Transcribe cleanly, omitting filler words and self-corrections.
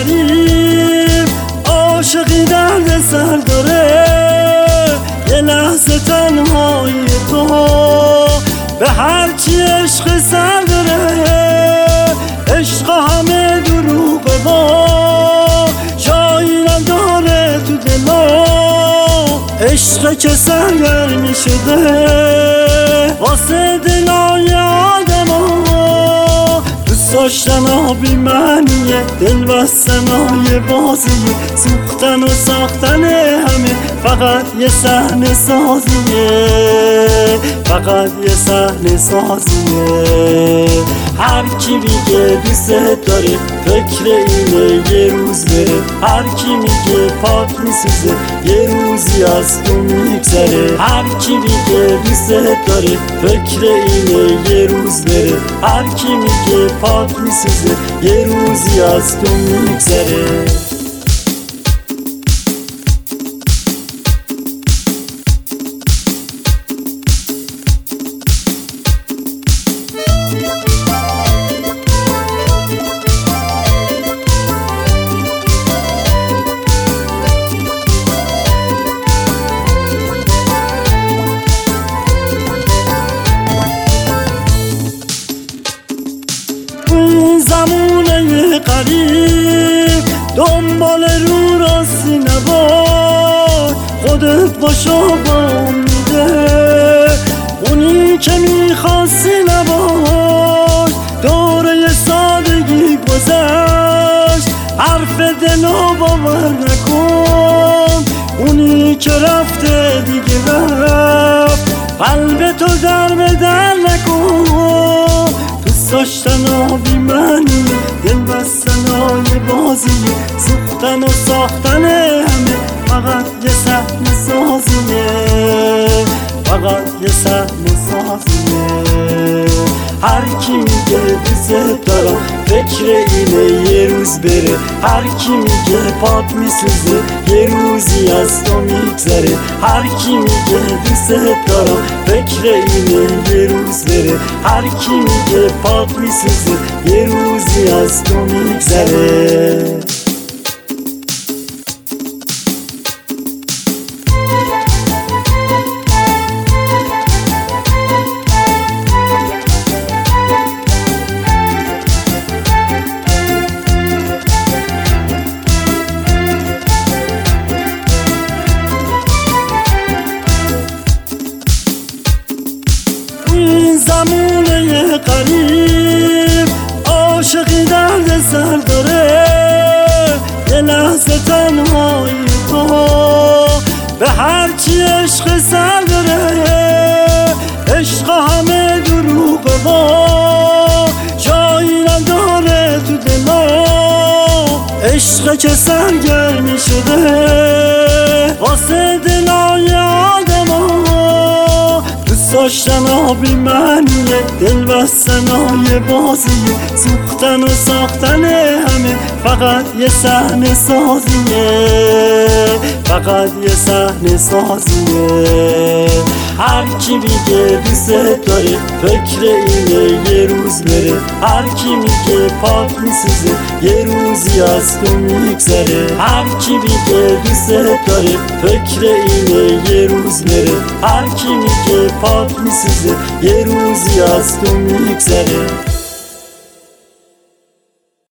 غریب عاشقی درد سر داره، یه لحظه تنهایی تو به هرچی عشق سر داره. عشق همه دروغ ما جایی نداره تو دلا، عشق که سرگرمی شده واسه دلای آدما. دوست داشتن آبی منیه، دل بستن های بازیه، سوختن و ساختن همه فقط یه صحنه سازیه، فقط یه صحنه سازیه. هر کی میگه دوست داره فکر اینه یه روز بره، هر کی میگه پاک میسوزه یه روزی از تو میگذره. هر کی میگه دوست داره فکر اینه یه روز بره، هر کی میگه پاک میسوزه یه روزی از تو میگذره. زمونه قریب دنبال رو راستی نباش، خودت باشا با امیده، اونی که میخواستی نباش. دوره سادگی گذشت، حرف دلو باور نکن، اونی که رفته دیگه رفت، قلب تو در به در نکن. دوست داشتن آبی منی، دل بستن های بازیه، سوختن و ساختن همه فقط یه صحنه سازیه، فقط یه صحنه سازیه. هر کی میگه دوست دارم فکر اینه یه روز بره، هر کی میگه پاک میسوزه یه روزی از تو میگذره. هر کی میگه دوست دارم فکر اینه یه روز بره، هر کی میگه پاک میسوزه یه روزی از تو میگذره. زمونه قریب عاشقی درد سر داره، یه لحظه تنهایی تو به هرچی عشق سر داره. عشق همه دروغ ما جایی نداره تو دلا، عشق که سرگرمی شده واسه دلای آدما. دوست داشتن آبی منیه، دل بستن های بازیه، سوختن و ساختن همه فقط یه صحنه سازیه، فقط یه صحنه سازیه. هر کی میگه دوست داره فکر اینه یه روز بره، هر کی میگه پاک میسوزه یه روزی از تو میگذره. هر کی میگه دوست داره فکر اینه یه روز بره، هر کی میگه پاک میسوزه یه روزی از تو میگذره.